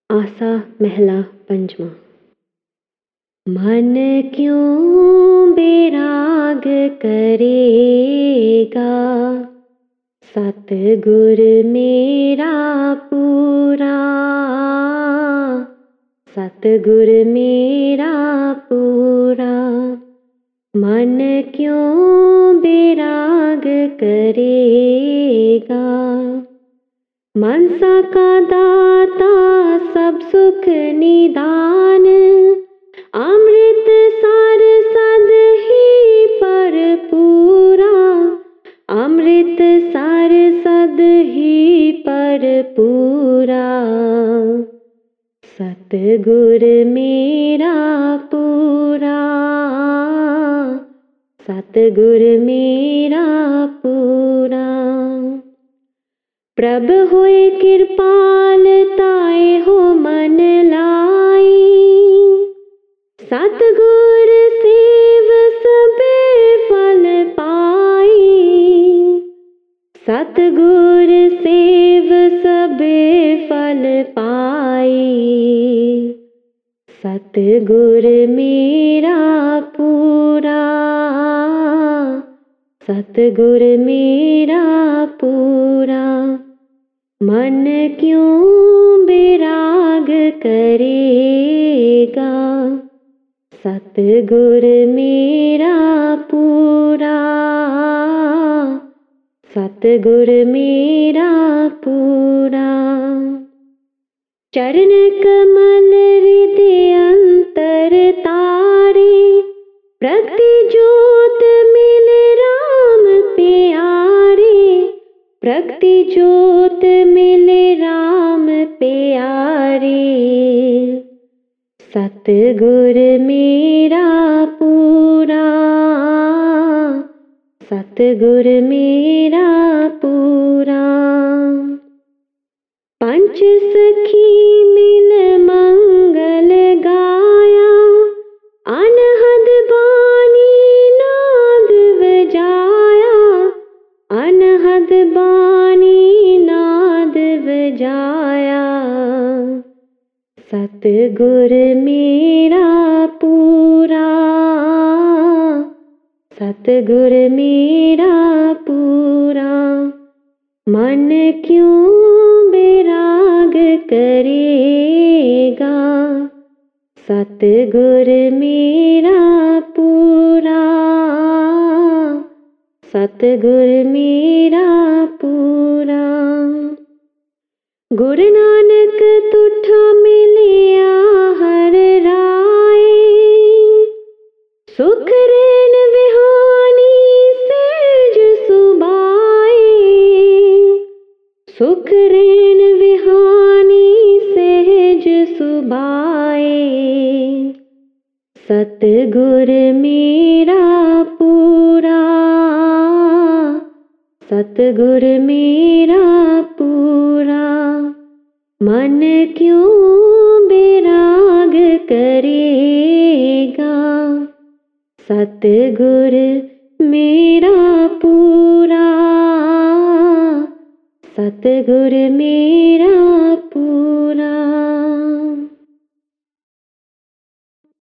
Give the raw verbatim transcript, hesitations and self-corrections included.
आसा महला पंचमा। मन क्यों बेराग करेगा, सतगुर मेरा पूरा, सतगुर मेरा पूरा। मन क्यों बेराग करेगा, मनसा का दाता सब सुख निदान, अमृत सार सद ही पर पूरा, अमृत सार सद ही पर पूरा। सतगुर मेरा पूरा, सतगुर मेरा पूरा। प्रभ होए कृपाल ताए हो मन लाई, सतगुर सेव सबे फल पाई, सतगुर सेव सबे फल पाई। सतगुर मेरा पूरा, सतगुर मेरा पूरा। मन क्यों बेराग करेगा, सतगुर मेरा पूरा, सतगुर मेरा पूरा। चरण कमल हृदय अंतर तारे, प्रगति ज्योत मिले राम प्यारे, प्रगति ज्योत मिले राम प्यारे। सतगुर मेरा पूरा, सतगुर मेरा पूरा। पंच सखी मिल मंगल गाया, अनहद बानी नाद बजाया, अनहद बानी नाद बजाया। सतगुर मेरा पूरा, सतगुर मेरा पूरा। मन क्यों बेराग करेगा, सतगुर मेरा पूरा, सतगुर मेरा पूरा। गुरु नानक तुठा मिलिया हर राय, सुख रैन विहानी सेज सुबाए, सुख रैन विहानी सहज सुबाए। सतगुर मेरा पूरा, सतगुर मेरा पूरा। मन क्यों बेराग करेगा, सतगुर मेरा पूरा, सतगुर मेरा पूरा।